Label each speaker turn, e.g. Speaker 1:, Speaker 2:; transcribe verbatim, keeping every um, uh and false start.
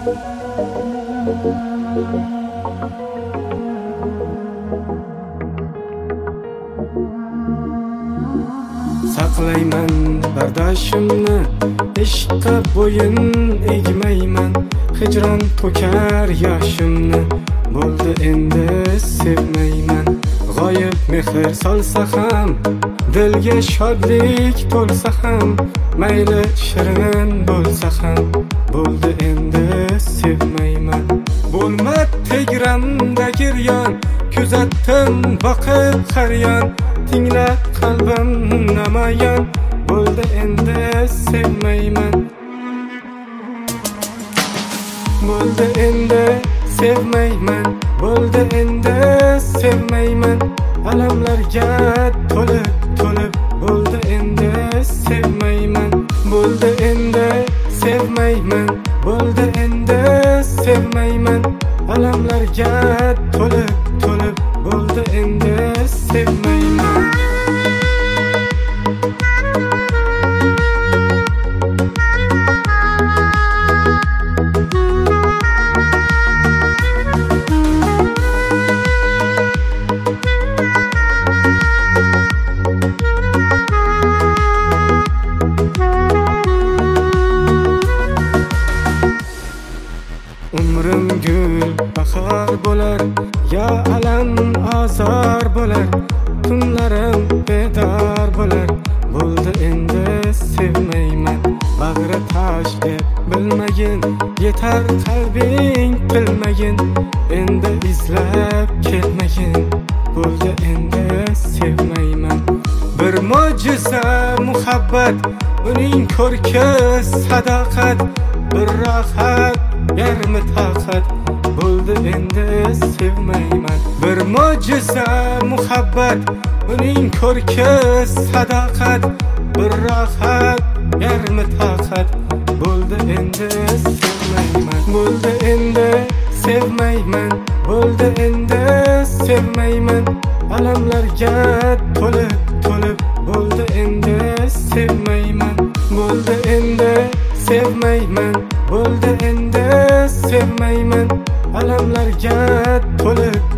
Speaker 1: Saqlayman bardoshimni, ishqqa bo'yin egmayman. Hijron to'kar yoshimni, bo'ldi endi sevmayman. G'oyib mehr solsa ham, dilga shodlik to'lsa ham, mayli shirin bo'lsa ham, bo'ldi endi sevmayman. Bo'lma tegramda giryon, kuzatdim boqib har yon. Tingla qalbim namoyon, bo'ldi endi sevmayman. Bo'ldi endi sevmayman, bo'ldi endi sevmayman. Alamlarga to'lib to'lib, bo'ldi endi sevmayman. Bo'ldi endi sevmayman, bo'ldi endi sevmayman. Alamlarga to'lib to'lib, bo'ldi endi sevmayman. Umrim gul bahor bo'lar, yo alam azor bo'lar. Tunlarim bedor bo'lar, bo'ldi endi sevmayman. Bag'ri tosh deb bilmagin, yetar qalbing tilmagin. Endi izlab kelmagin, bo'ldi endi sevmayman. Bir mo'jiza muhabbat, uning ko'rki sadoqat. Bir rohat yarmi taqat, bo'ldi endi sevmayman. Bir mo'jiza muhabbat, uning ko'rki sadoqat. Bir rohat yarmi taqat, bo'ldi endi sevmayman. Bo'ldi endi sevmayman, bo'ldi endi sevmayman. Alamlarga to'lib to'lib, bo'ldi endi sevmayman. Bo'ldi endi sevmayman, bo'ldi endi sevmayman. Alamlarga to'lib